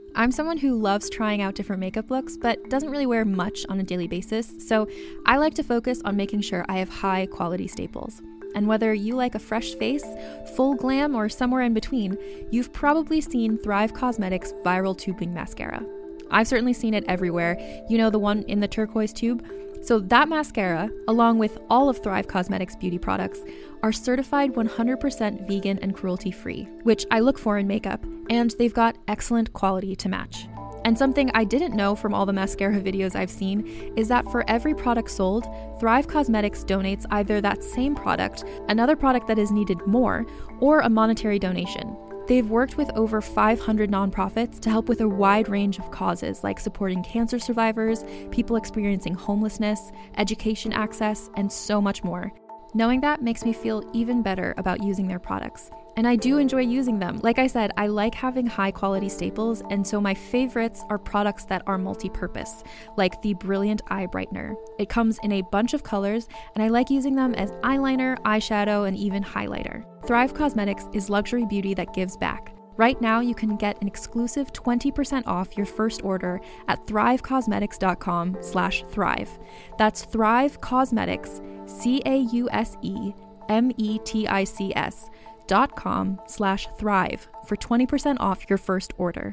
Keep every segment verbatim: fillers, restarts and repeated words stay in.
I'm someone who loves trying out different makeup looks, but doesn't really wear much on a daily basis, so I like to focus on making sure I have high quality staples. And whether you like a fresh face, full glam, or somewhere in between, you've probably seen Thrive Causemetics Viral Tubing Mascara. I've certainly seen it everywhere. You know, the one in the turquoise tube? So that mascara, along with all of Thrive Causemetics beauty products, are certified one hundred percent vegan and cruelty-free, which I look for in makeup, and they've got excellent quality to match. And something I didn't know from all the mascara videos I've seen is that for every product sold, Thrive Causemetics donates either that same product, another product that is needed more, or a monetary donation. They've worked with over five hundred nonprofits to help with a wide range of causes like supporting cancer survivors, people experiencing homelessness, education access, and so much more. Knowing that makes me feel even better about using their products. And I do enjoy using them. Like I said, I like having high quality staples, and so my favorites are products that are multi-purpose, like the Brilliant Eye Brightener. It comes in a bunch of colors, and I like using them as eyeliner, eyeshadow, and even highlighter. Thrive Causemetics is luxury beauty that gives back. Right now, you can get an exclusive twenty percent off your first order at thrivecausemetics.com slash thrive. That's Thrive Causemetics, C A U S E M E T I C S dot com slash thrive for twenty percent off your first order.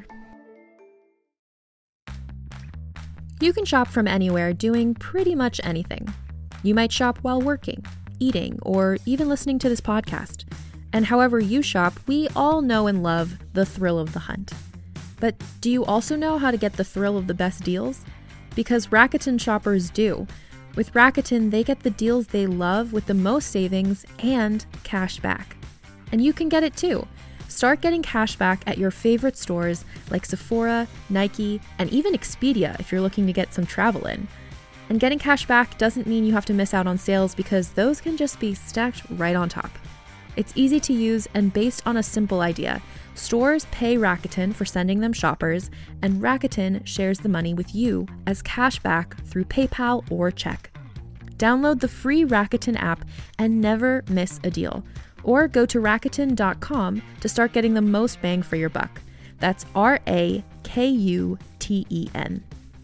You can shop from anywhere doing pretty much anything. You might shop while working, eating, or even listening to this podcast. And however you shop, we all know and love the thrill of the hunt. But do you also know how to get the thrill of the best deals? Because Rakuten shoppers do. With Rakuten, they get the deals they love with the most savings and cash back. And you can get it too. Start getting cash back at your favorite stores like Sephora, Nike, and even Expedia if you're looking to get some travel in. And getting cash back doesn't mean you have to miss out on sales, because those can just be stacked right on top. It's easy to use and based on a simple idea. Stores pay Rakuten for sending them shoppers, and Rakuten shares the money with you as cash back through PayPal or check. Download the free Rakuten app and never miss a deal. Or go to Rakuten dot com to start getting the most bang for your buck. That's R A K U T E N.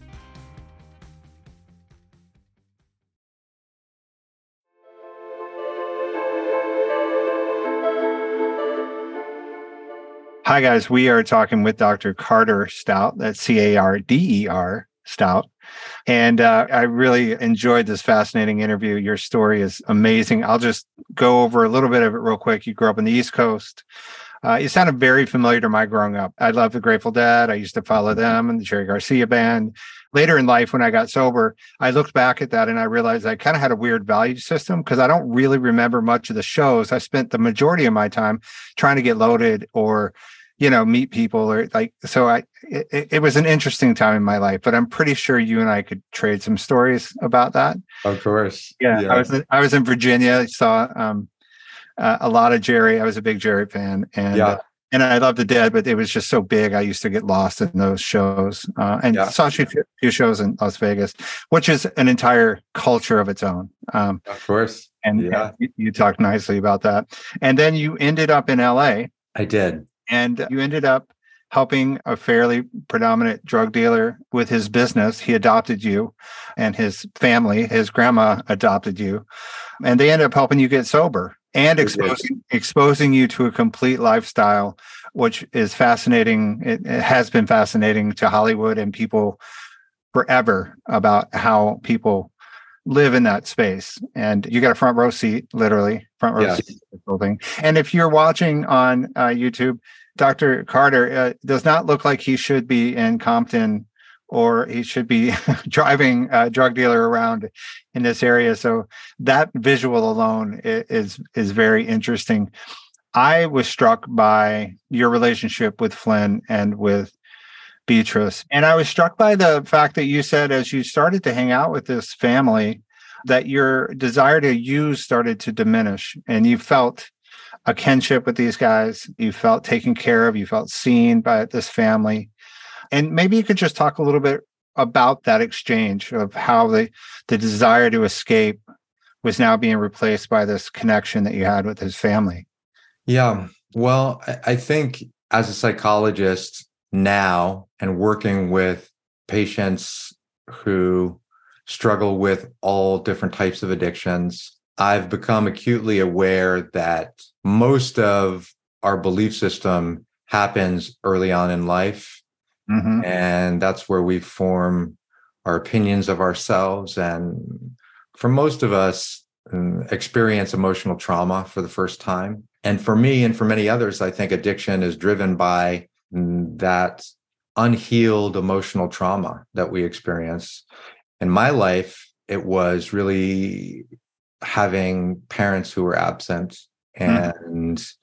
Hi, guys. We are talking with Doctor Carter Stout. That's C A R D E R Stout. And uh, I really enjoyed this fascinating interview. Your story is amazing. I'll just go over a little bit of it real quick. You grew up in the East Coast. Uh, it sounded very familiar to my growing up. I love the Grateful Dead. I used to follow them and the Jerry Garcia Band. Later in life, when I got sober, I looked back at that and I realized I kind of had a weird value system because I don't really remember much of the shows. I spent the majority of my time trying to get loaded or, you know, meet people or like, so I, it, it was an interesting time in my life, but I'm pretty sure you and I could trade some stories about that. Of course. Yeah. yeah. I was, I was in Virginia, saw um, uh, a lot of Jerry. I was a big Jerry fan, and, yeah. uh, and I loved the Dead, but it was just so big. I used to get lost in those shows uh, and yeah. saw a few, few shows in Las Vegas, which is an entire culture of its own. Um, of course. And, yeah. and you, you talked nicely about that. And then you ended up in L A. I did. And you ended up helping a fairly predominant drug dealer with his business. He adopted you, and his family, his grandma adopted you, and they ended up helping you get sober and exposing exposing you to a complete lifestyle, which is fascinating. It, it has been fascinating to Hollywood and people forever about how people live in that space. And you got a front row seat, literally front row yes. seat to the whole thing. And if you're watching on uh, YouTube, Doctor Carter uh, does not look like he should be in Compton, or he should be driving a drug dealer around in this area. So that visual alone is is very interesting. I was struck by your relationship with Flynn and with Beatrice. And I was struck by the fact that you said as you started to hang out with this family, that your desire to use started to diminish, and you felt a kinship with these guys. You felt taken care of. You felt seen by this family. And maybe you could just talk a little bit about that exchange of how the, the desire to escape was now being replaced by this connection that you had with his family. Yeah. Well, I think as a psychologist, now and working with patients who struggle with all different types of addictions, I've become acutely aware that most of our belief system happens early on in life. Mm-hmm. And that's where we form our opinions of ourselves. And for most of us, experience emotional trauma for the first time. And for me and for many others, I think addiction is driven by that unhealed emotional trauma that we experience. In my life, it was really having parents who were absent. And mm.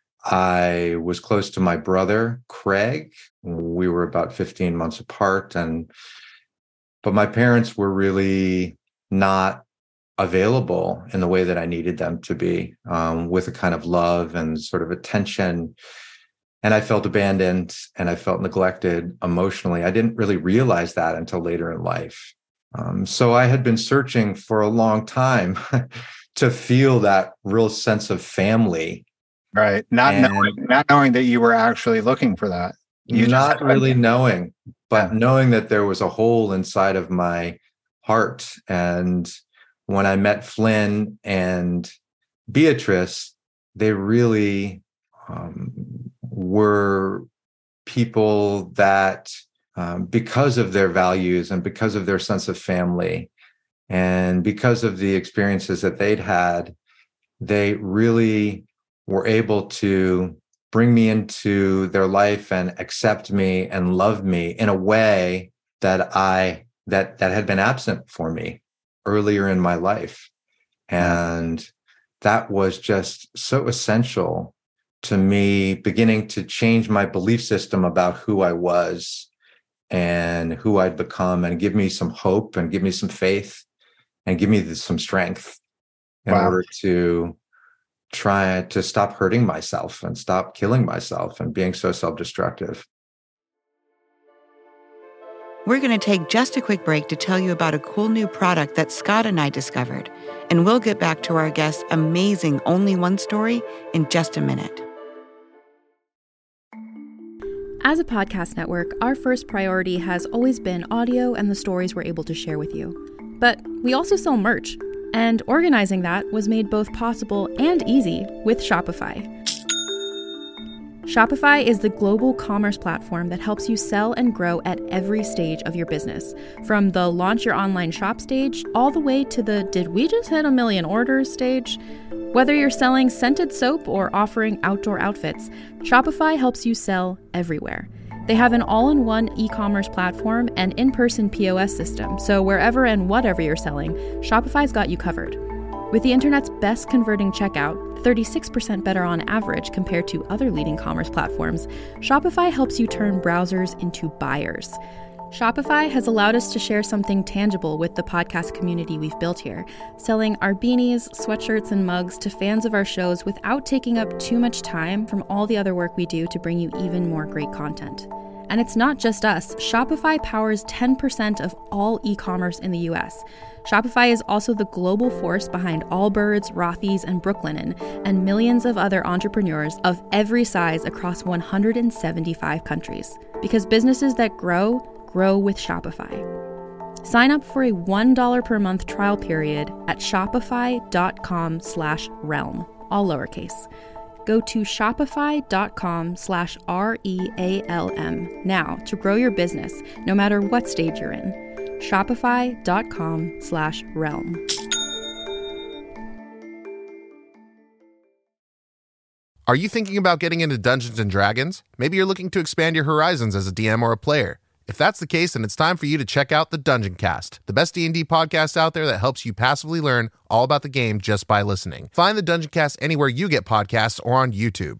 I was close to my brother, Craig. We were about fifteen months apart. And but my parents were really not available in the way that I needed them to be, um, with a kind of love and sort of attention. And I felt abandoned and I felt neglected emotionally. I didn't really realize that until later in life. Um, so I had been searching for a long time to feel that real sense of family. Right. Not and knowing, not knowing that you were actually looking for that. You not really knowing, but yeah. knowing that there was a hole inside of my heart. And when I met Flynn and Beatrice, they really um, were people that, um, because of their values and because of their sense of family and because of the experiences that they'd had, they really were able to bring me into their life and accept me and love me in a way that I that that had been absent for me earlier in my life. And that was just so essential to me beginning to change my belief system about who I was and who I'd become, and give me some hope and give me some faith and give me some strength in wow. order to try to stop hurting myself and stop killing myself and being so self-destructive. We're going to take just a quick break to tell you about a cool new product that Scott and I discovered, and we'll get back to our guest's amazing Only One story in just a minute. As a podcast network, our first priority has always been audio and the stories we're able to share with you. But we also sell merch, and organizing that was made both possible and easy with Shopify. Shopify is the global commerce platform that helps you sell and grow at every stage of your business, from the launch your online shop stage all the way to the did we just hit a million orders stage. Whether you're selling scented soap or offering outdoor outfits, Shopify helps you sell everywhere. They have an all-in-one e-commerce platform and in-person P O S system, so wherever and whatever you're selling, Shopify's got you covered. With the internet's best converting checkout, thirty-six percent better on average compared to other leading commerce platforms, Shopify helps you turn browsers into buyers. Shopify has allowed us to share something tangible with the podcast community we've built here, selling our beanies, sweatshirts, and mugs to fans of our shows without taking up too much time from all the other work we do to bring you even more great content. And it's not just us. Shopify powers ten percent of all e-commerce in the U S. Shopify is also the global force behind Allbirds, Rothy's, and Brooklinen, and millions of other entrepreneurs of every size across one hundred seventy-five countries. Because businesses that grow, grow with Shopify. Sign up for a one dollar per month trial period at shopify.com slash realm, all lowercase. Go to shopify.com slash R-E-A-L-M now to grow your business, no matter what stage you're in. Shopify.com slash realm. Are you thinking about getting into Dungeons and Dragons? Maybe you're looking to expand your horizons as a D M or a player. If that's the case, then it's time for you to check out the Dungeon Cast, the best D and D podcast out there that helps you passively learn all about the game just by listening. Find the Dungeon Cast anywhere you get podcasts or on YouTube.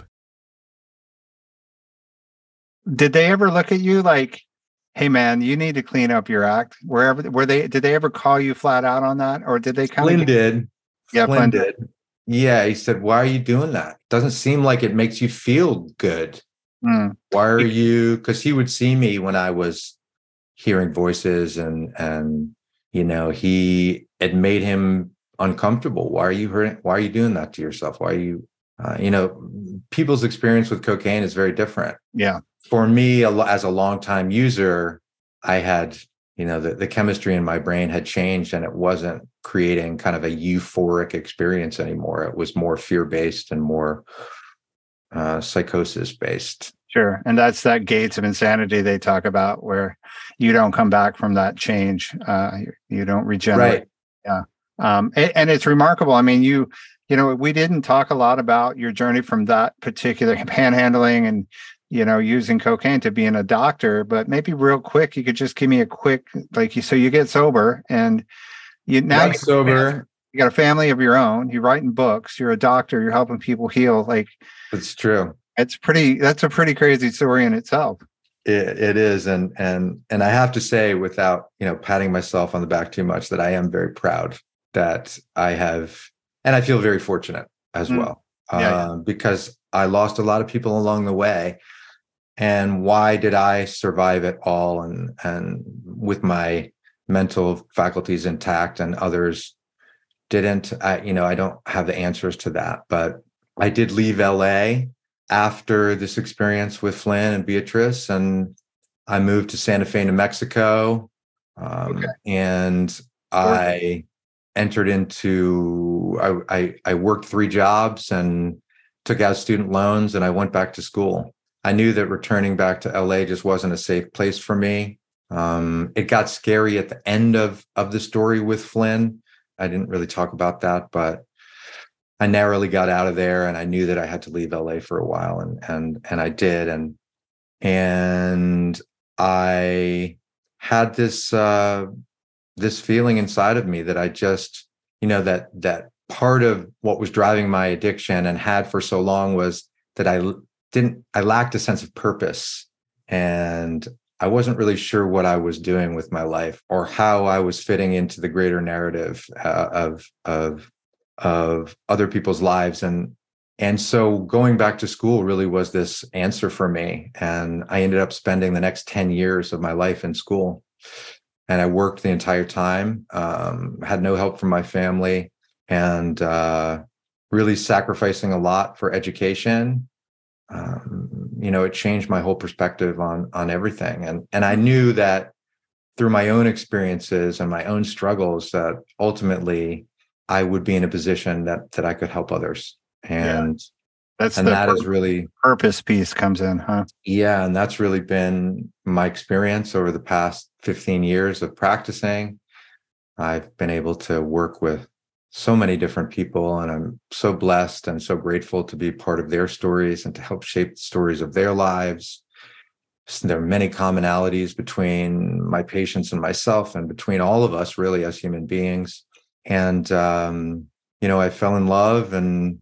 Did they ever look at you like, hey man, you need to clean up your act? Wherever were they? Did they ever call you flat out on that, or did they kind Flynn of? did. Yeah, Flynn, Flynn did. did. Yeah, he said, "Why are you doing that? Doesn't seem like it makes you feel good. Mm. Why are you?" Because he would see me when I was hearing voices, and and you know, he it made him uncomfortable. Why are you hurting? Why are you doing that to yourself? Why are you? Uh, you know, people's experience with cocaine is very different. Yeah. for me, a lo- as a longtime user, I had, you know, the, the chemistry in my brain had changed, and it wasn't creating kind of a euphoric experience anymore. It was more fear-based and more uh, psychosis-based. Sure. And that's that gates of insanity they talk about, where you don't come back from that change. Uh, you, you don't regenerate. Right. Yeah. Um, and, and it's remarkable. I mean, you, you know, we didn't talk a lot about your journey from that particular panhandling and, you know, using cocaine to being a doctor, but maybe real quick, you could just give me a quick, like you, so you get sober and you now Got sober. You got a family of your own, you're writing books, you're a doctor, you're helping people heal. Like, it's true. It's pretty, that's a pretty crazy story in itself. It, it is. And, and, and I have to say, without, you know, patting myself on the back too much, that I am very proud that I have, and I feel very fortunate as mm. well, yeah, uh, yeah. because I lost a lot of people along the way. And why did I survive it all? And, and with my mental faculties intact and others didn't, I, you know, I don't have the answers to that, but I did leave L A after this experience with Flynn and Beatrice, and I moved to Santa Fe, New Mexico. Um, okay. And I entered into, I, I, I worked three jobs and took out student loans, and I went back to school. I knew that returning back to L A just wasn't a safe place for me. Um, it got scary at the end of, of the story with Flynn. I didn't really talk about that, but I narrowly got out of there, and I knew that I had to leave L A for a while, and and and I did, and and I had this uh, this feeling inside of me that I just, you know, that that part of what was driving my addiction and had for so long was that I didn't, I lacked a sense of purpose, and I wasn't really sure what I was doing with my life or how I was fitting into the greater narrative uh, of of. of other people's lives. And, and so going back to school really was this answer for me. And I ended up spending the next ten years of my life in school. And I worked the entire time, um, had no help from my family, and uh, really sacrificing a lot for education. Um, you know, it changed my whole perspective on, on everything. And, and I knew that through my own experiences and my own struggles, that ultimately I would be in a position that that I could help others. And yeah. that's and that pur- is really purpose piece comes in, huh? Yeah. And that's really been my experience over the past fifteen years of practicing. I've been able to work with so many different people, and I'm so blessed and so grateful to be part of their stories and to help shape the stories of their lives. So there are many commonalities between my patients and myself, and between all of us really as human beings. And, um, you know, I fell in love, and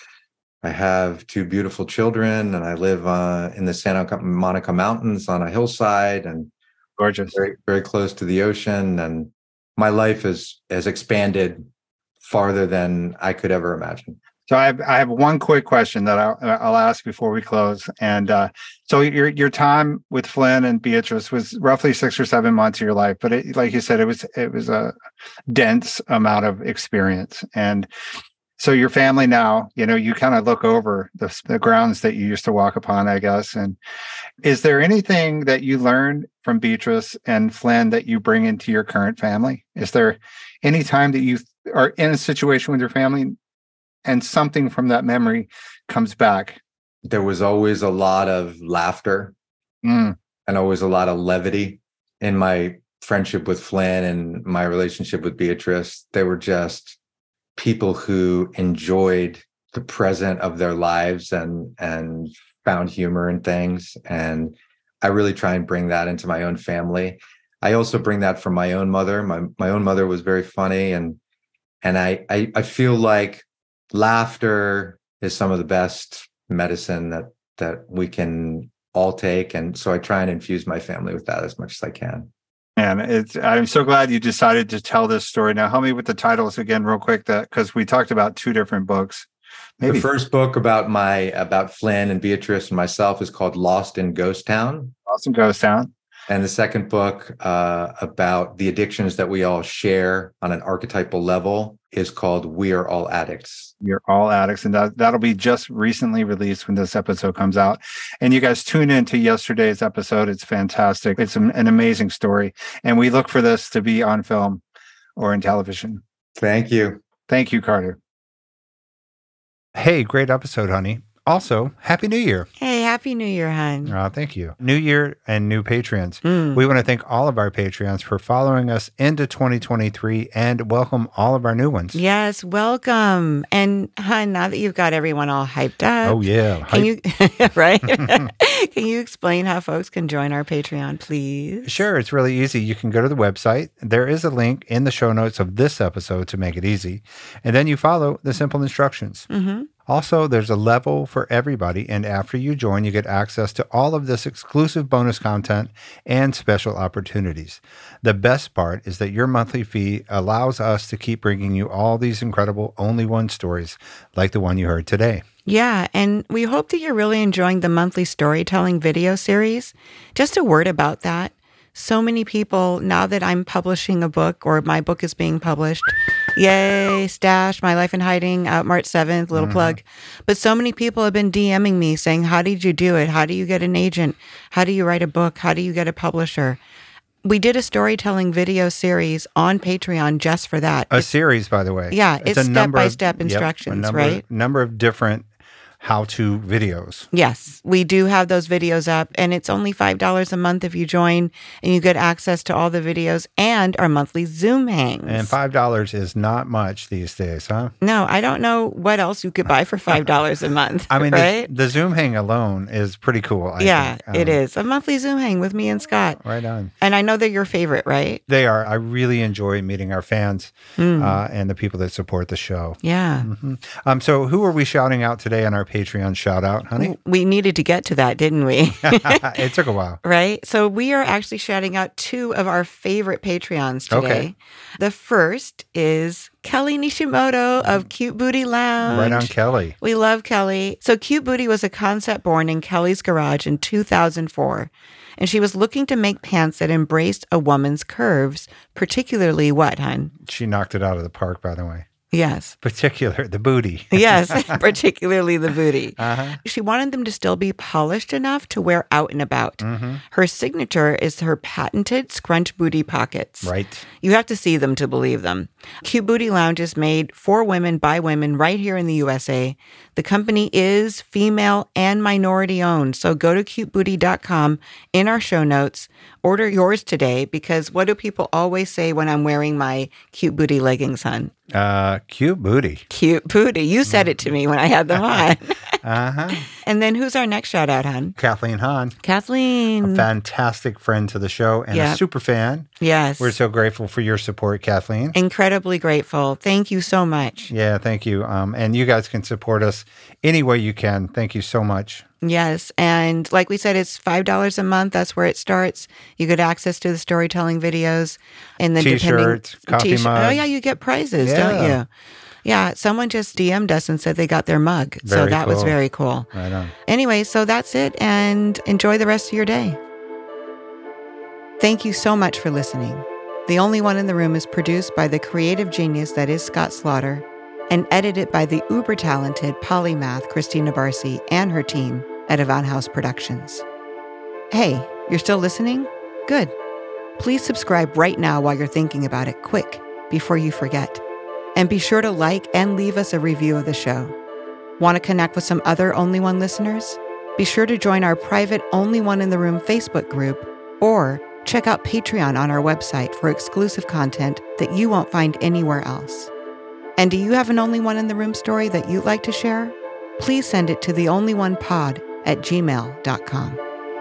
I have two beautiful children, and I live uh, in the Santa Monica Mountains on a hillside, and gorgeous, very, very close to the ocean. And my life is, has expanded farther than I could ever imagine. So I have, I have one quick question that I'll, I'll ask before we close. And uh, so your your time with Flynn and Beatrice was roughly six or seven months of your life, but it, like you said, it was it was a dense amount of experience. And so your family now, you know, you kind of look over the, the grounds that you used to walk upon, I guess. And is there anything that you learned from Beatrice and Flynn that you bring into your current family? Is there any time that you are in a situation with your family and something from that memory comes back? There was always a lot of laughter mm. and always a lot of levity in my friendship with Flynn and my relationship with Beatrice. They were just people who enjoyed the present of their lives and, and found humor in things. And I really try and bring that into my own family. I also bring that from my own mother. My, my own mother was very funny. And, and I, I, I feel like laughter is some of the best medicine that that we can all take. And so I try and infuse my family with that as much as I can. And it's, I'm so glad you decided to tell this story. Now, help me with the titles again real quick, that because we talked about two different books. Maybe. The first book about my about Flynn and Beatrice and myself is called Lost in Ghost Town. Lost in Ghost Town. And the second book uh, about the addictions that we all share on an archetypal level is called We Are All Addicts. We're All Addicts. And that, that'll be just recently released when this episode comes out. And you guys tune in to yesterday's episode. It's fantastic. It's an, an amazing story. And we look for this to be on film or in television. Thank you. Thank you, Carter. Hey, great episode, honey. Also, Happy New Year. Hey, Happy New Year, hon. Oh, thank you. New Year and new Patreons. Mm. We want to thank all of our Patreons for following us into twenty twenty-three and welcome all of our new ones. Yes, welcome. And, hon, now that you've got everyone all hyped up. Oh, yeah. Can you, right? Can you explain how folks can join our Patreon, please? Sure, it's really easy. You can go to the website. There is a link in the show notes of this episode to make it easy. And then you follow the simple instructions. Mm-hmm. Also, there's a level for everybody, and after you join, you get access to all of this exclusive bonus content and special opportunities. The best part is that your monthly fee allows us to keep bringing you all these incredible Only One stories like the one you heard today. Yeah, and we hope that you're really enjoying the monthly storytelling video series. Just a word about that. So many people, now that I'm publishing a book or my book is being published, yay, Stash, My Life in Hiding, out March seventh, little mm-hmm. plug. But so many people have been DMing me saying, how did you do it? How do you get an agent? How do you write a book? How do you get a publisher? We did a storytelling video series on Patreon just for that. A it's, series, by the way. Yeah, it's, it's step-by-step of, instructions, yep, a number, right? A number of different how-to videos. Yes, we do have those videos up, and it's only five dollars a month if you join, and you get access to all the videos and our monthly Zoom hangs. And five dollars is not much these days, huh? No, I don't know what else you could buy for five dollars a month. I mean, right? the, the Zoom hang alone is pretty cool. I yeah, think. Um, it is. A monthly Zoom hang with me and Scott. Right on. And I know they're your favorite, right? They are. I really enjoy meeting our fans mm. uh, and the people that support the show. Yeah. Mm-hmm. Um. So who are we shouting out today on our Patreon shout out, honey? We needed to get to that, didn't we? It took a while. Right? So we are actually shouting out two of our favorite Patreons today. Okay. The first is Kelly Nishimoto of Cute Booty Lounge. Right on, Kelly. We love Kelly. So Cute Booty was a concept born in Kelly's garage in two thousand four. And she was looking to make pants that embraced a woman's curves, particularly what, hon? She knocked it out of the park, by the way. Yes. Particular, the booty. Yes, particularly the booty. Uh-huh. She wanted them to still be polished enough to wear out and about. Mm-hmm. Her signature is her patented scrunch booty pockets. Right. You have to see them to believe them. Cute Booty Lounge is made for women by women right here in the U S A. The company is female and minority owned. So go to cute booty dot com in our show notes. Order yours today, because what do people always say when I'm wearing my Cute Booty leggings, hon? Uh, cute booty. Cute booty. You said it to me when I had them on. Uh-huh. And then who's our next shout out, hon? Kathleen Hahn. Kathleen. A fantastic friend to the show and yep. a super fan. Yes. We're so grateful for your support, Kathleen. Incredibly grateful. Thank you so much. Yeah, thank you. Um, and you guys can support us any way you can. Thank you so much. Yes. And like we said, it's five dollars a month. That's where it starts. You get access to the storytelling videos. And then T-shirts, coffee t-shirt. mug. Oh, yeah, you get prizes, yeah. don't you? Yeah, someone just D M'd us and said they got their mug. Very so that cool. was very cool. Right on. Anyway, so that's it. And enjoy the rest of your day. Thank you so much for listening. The Only One in the Room is produced by the creative genius that is Scott Slaughter and edited by the uber-talented polymath Christina Barcy and her team at Avant House Productions. Hey, you're still listening? Good. Please subscribe right now while you're thinking about it, quick, before you forget. And be sure to like and leave us a review of the show. Want to connect with some other Only One listeners? Be sure to join our private Only One in the Room Facebook group, or check out Patreon on our website for exclusive content that you won't find anywhere else. And do you have an Only One in the Room story that you'd like to share? Please send it to the only one pod at gmail dot com.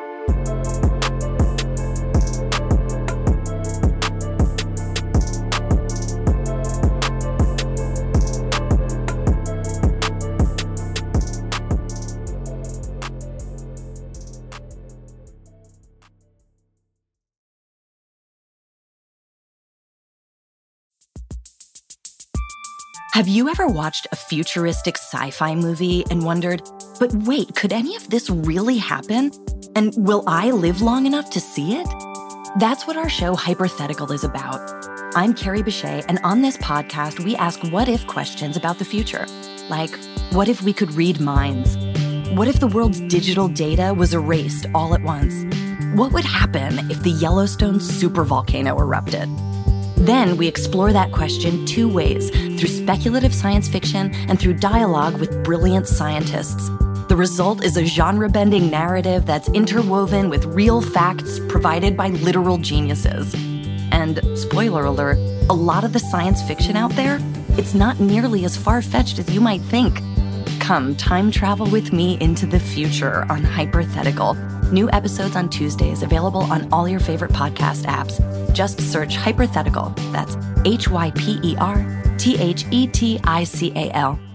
Have you ever watched a futuristic sci-fi movie and wondered, but wait, could any of this really happen? And will I live long enough to see it? That's what our show Hypothetical is about. I'm Carrie Bechet, and on this podcast, we ask what-if questions about the future. Like, what if we could read minds? What if the world's digital data was erased all at once? What would happen if the Yellowstone supervolcano erupted? Then we explore that question two ways, through speculative science fiction and through dialogue with brilliant scientists. The result is a genre-bending narrative that's interwoven with real facts provided by literal geniuses. And, spoiler alert, a lot of the science fiction out there, it's not nearly as far-fetched as you might think. Come time travel with me into the future on Hypothetical. New episodes on Tuesdays, available on all your favorite podcast apps. Just search Hypothetical. That's H Y P E R T H E T I C A L.